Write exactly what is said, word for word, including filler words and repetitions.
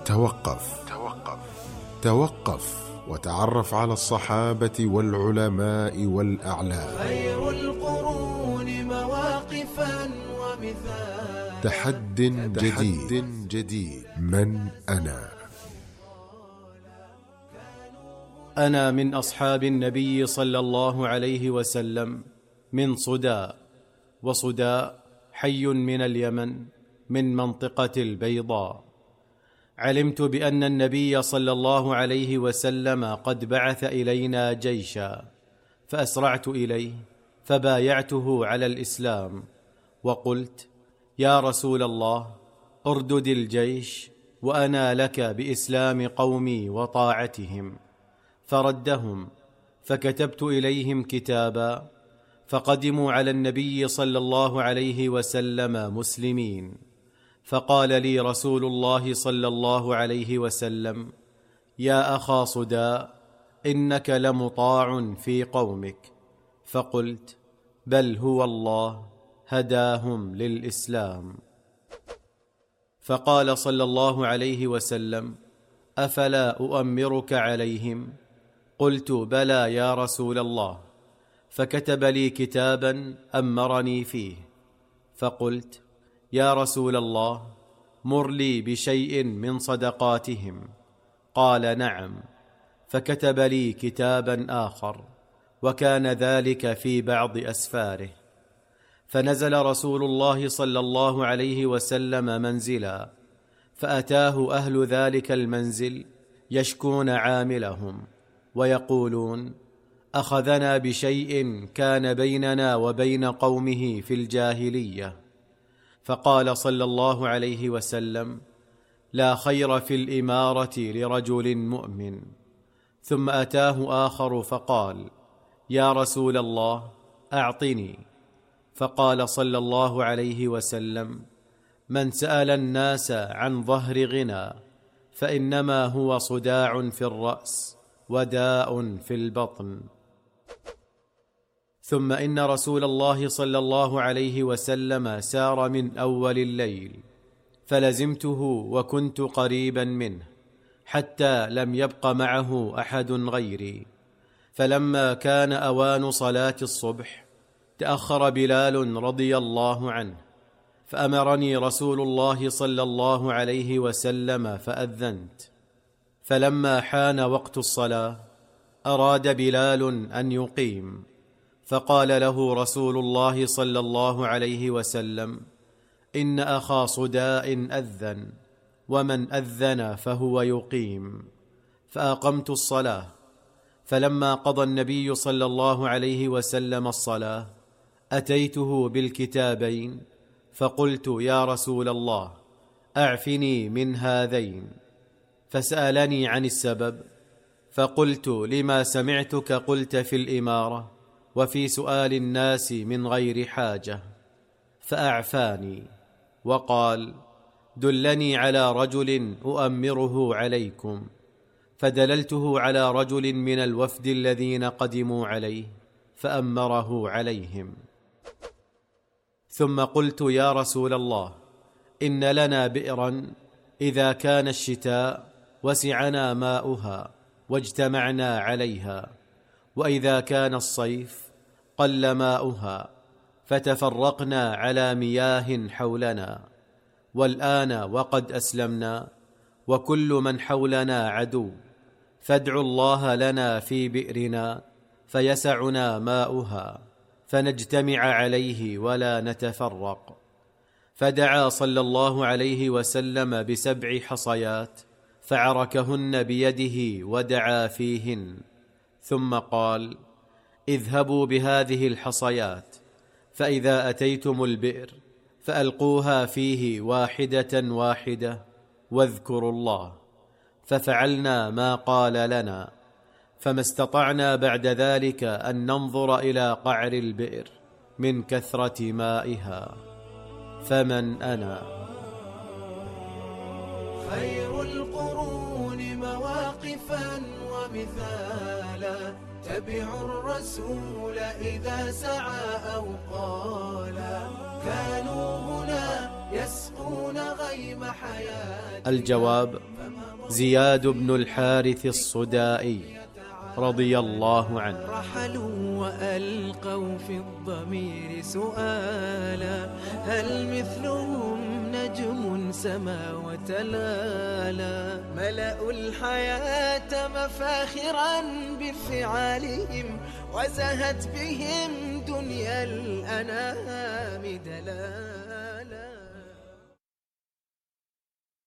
توقف توقف توقف وتعرف على الصحابة والعلماء والأعلام. خير القرون مواقفا ومثالا. تحد جديد جديد من أنا؟ أنا من أصحاب النبي صلى الله عليه وسلم من صداء، وصداء حي من اليمن من منطقة البيضاء. علمت بأن النبي صلى الله عليه وسلم قد بعث إلينا جيشا، فأسرعت إليه فبايعته على الإسلام، وقلت: يا رسول الله، أردد الجيش وأنا لك بإسلام قومي وطاعتهم. فردهم، فكتبت إليهم كتابا، فقدموا على النبي صلى الله عليه وسلم مسلمين. فقال لي رسول الله صلى الله عليه وسلم: يا أخا صداء، إنك لمطاع في قومك. فقلت: بل هو الله هداهم للإسلام. فقال صلى الله عليه وسلم: أفلا أؤمرك عليهم؟ قلت: بلى يا رسول الله. فكتب لي كتابا أمرني فيه. فقلت: يا رسول الله، مر لي بشيء من صدقاتهم. قال: نعم. فكتب لي كتابا آخر، وكان ذلك في بعض أسفاره. فنزل رسول الله صلى الله عليه وسلم منزلا، فأتاه أهل ذلك المنزل يشكون عاملهم ويقولون: أخذنا بشيء كان بيننا وبين قومه في الجاهلية. فقال صلى الله عليه وسلم: لا خير في الإمارة لرجل مؤمن. ثم أتاه آخر فقال: يا رسول الله، أعطني. فقال صلى الله عليه وسلم: من سأل الناس عن ظهر غنى فإنما هو صداع في الرأس وداء في البطن. ثم إن رسول الله صلى الله عليه وسلم سار من أول الليل، فلزمته وكنت قريبا منه حتى لم يبق معه أحد غيري. فلما كان أوان صلاة الصبح تأخر بلال رضي الله عنه، فأمرني رسول الله صلى الله عليه وسلم فأذنت. فلما حان وقت الصلاة أراد بلال أن يقيم، فقال له رسول الله صلى الله عليه وسلم: إن أخا صداء أذن، ومن أذن فهو يقيم. فأقمت الصلاة. فلما قضى النبي صلى الله عليه وسلم الصلاة أتيته بالكتابين، فقلت: يا رسول الله، أعفني من هذين. فسألني عن السبب، فقلت: لما سمعتك قلت في الإمارة وفي سؤال الناس من غير حاجة. فأعفاني وقال: دلني على رجل أؤمره عليكم. فدللته على رجل من الوفد الذين قدموا عليه فأمره عليهم. ثم قلت: يا رسول الله، إن لنا بئرا إذا كان الشتاء وسعنا ماؤها واجتمعنا عليها، وإذا كان الصيف قل ماؤها فتفرقنا على مياه حولنا. والآن وقد أسلمنا وكل من حولنا عدو، فادعوا الله لنا في بئرنا فيسعنا ماؤها فنجتمع عليه ولا نتفرق. فدعا صلى الله عليه وسلم بسبع حصيات فعركهن بيده ودعا فيهن، ثم قال: اذهبوا بهذه الحصيات، فإذا أتيتم البئر فألقوها فيه واحدة واحدة واذكروا الله. ففعلنا ما قال لنا، فما استطعنا بعد ذلك أن ننظر إلى قعر البئر من كثرة مائها. فمن أنا؟ خير القرون مواقفا ومثالا. تبعوا الرسول إذا سعى أو قالا. كانوا هنا يسقون غيم حياتنا. الجواب: زياد بن الحارث الصدائي رضي الله عنه. رحلوا وألقوا في الضمير سؤالا: هل مثلهم نجم سما وتلالا؟ ملأوا الحياة مفاخرا بفعالهم، وزهت بهم دنيا الأنام دلالا.